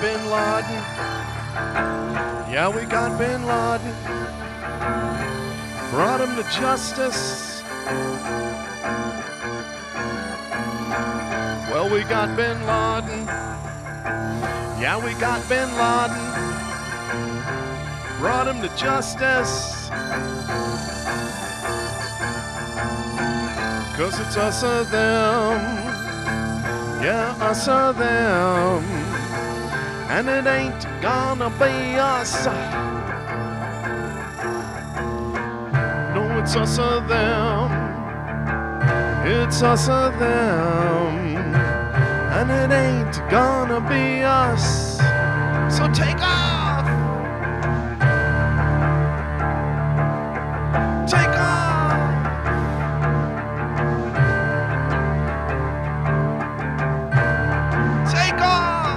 Bin Laden. Yeah, we got Bin Laden. Brought him to justice. Well, we got Bin Laden. Yeah, we got Bin Laden. Brought him to justice. 'Cause it's us or them. Yeah, us or them. And it ain't gonna be us. No, it's us or them. It's us or them. And it ain't gonna be us. So take off. Take off. Take off.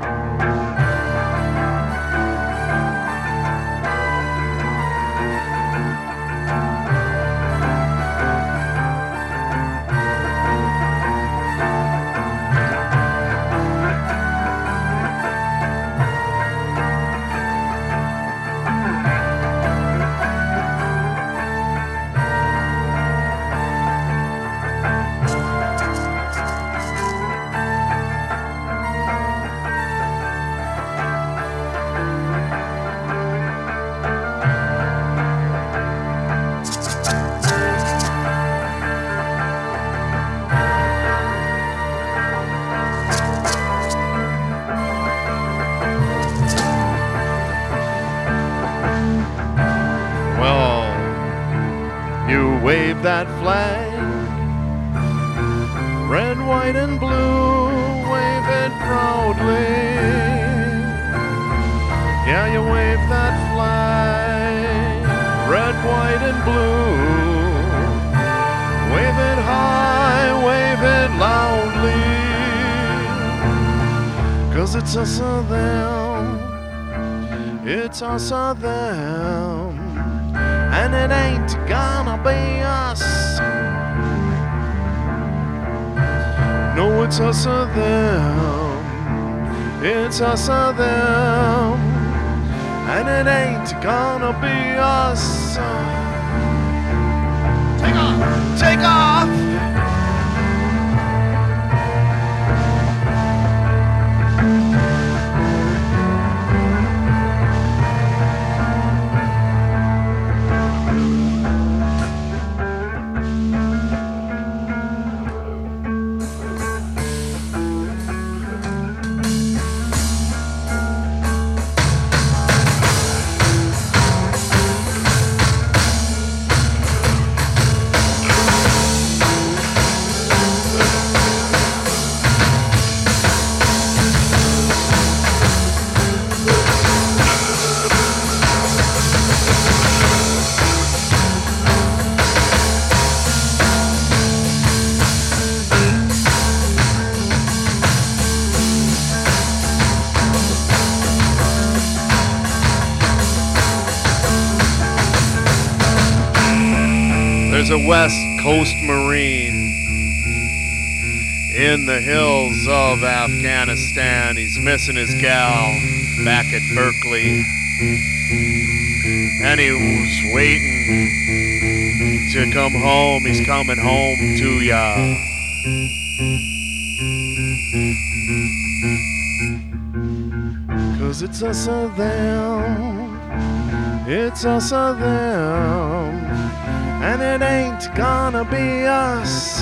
Wave that flag, red, white, and blue, wave it proudly. Yeah, you wave that flag, red, white, and blue. Wave it high, wave it loudly. 'Cause it's us or them, it's us or them. And it ain't gonna be us. No, it's us or them. It's us or them. And it ain't gonna be us. Take off! Take off! There's a West Coast Marine in the hills of Afghanistan. He's missing his gal back at Berkeley. And he was waiting to come home. He's coming home to ya. Cause it's us or them. It's us or them. And it ain't gonna be us.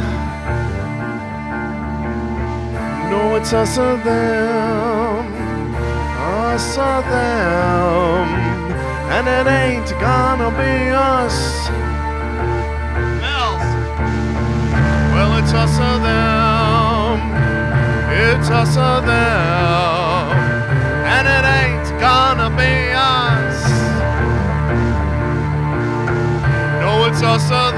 No, it's us or them. Us or them. And it ain't gonna be us. Well, it's us or them. It's us or them. And it ain't gonna be us. No, it's us or